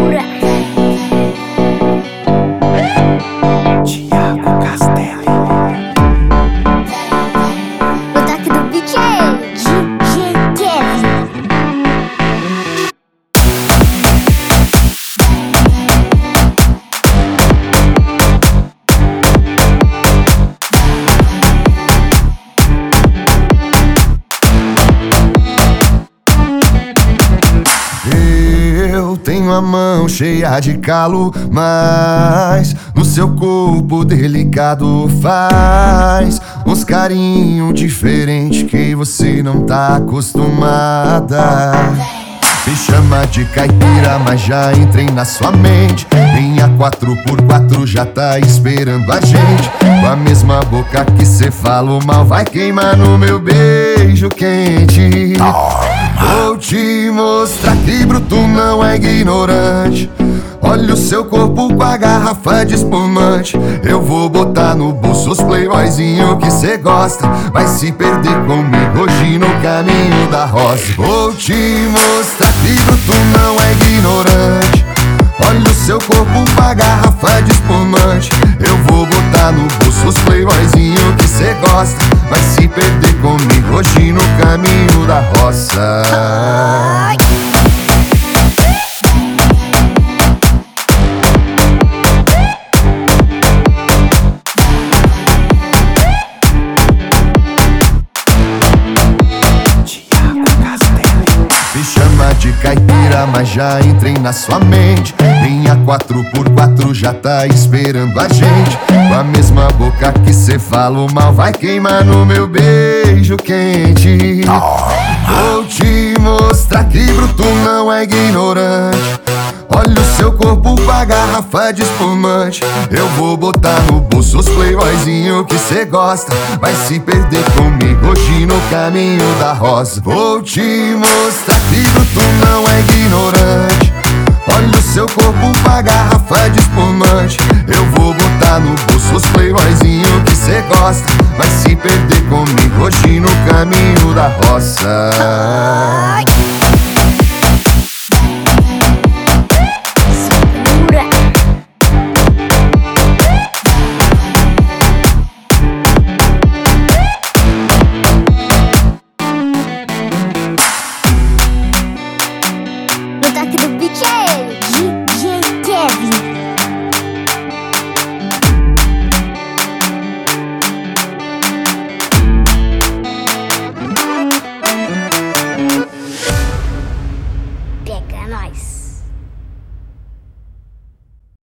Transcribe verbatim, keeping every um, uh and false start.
Thiago Castelli. O toque do beat é D J Kevin. Eu tenho a mão cheia de calo, mas no seu corpo delicado faz uns carinho diferente que você não tá acostumada. Me chama de caipira, mas já entrei na sua mente. Minha quatro por quatro já tá esperando a gente. Com a mesma boca que cê fala o mal, vai queimar no meu beijo quente. Vou te mostrar que bruto não é ignorante. Olha o seu corpo com a garrafa de espumante. Eu vou botar no bolso os playboyzinho que cê gosta. Vai se perder comigo hoje no caminho da rosa. Vou te mostrar que bruto não é ignorante. Olha o seu corpo com a garrafa de espumante. Eu vou botar no bolso os playboyzinho que cê gosta. Vai se perder comigo hoje no caminho da roça. Me chama de caipira, mas já entrei na sua mente. Minha quatro por quatro já tá esperando a gente. Com a mesma boca que cê fala o mal, vai queimar no meu beijo quente. Vou te mostrar que bruto não é ignorante. Olha o seu corpo com a garrafa de espumante. Eu vou botar no bolso os playboyzinho que cê gosta. Vai se perder comigo hoje no caminho da rosa. Vou te mostrar que bruto não é ignorante. Olha o seu corpo com a garrafa de espumante. Eu vou botar no bolso os playboyzinho que cê gosta. Vai se perder comigo hoje no caminho da roça. O toque do beat é D J Kevin. Pega nós.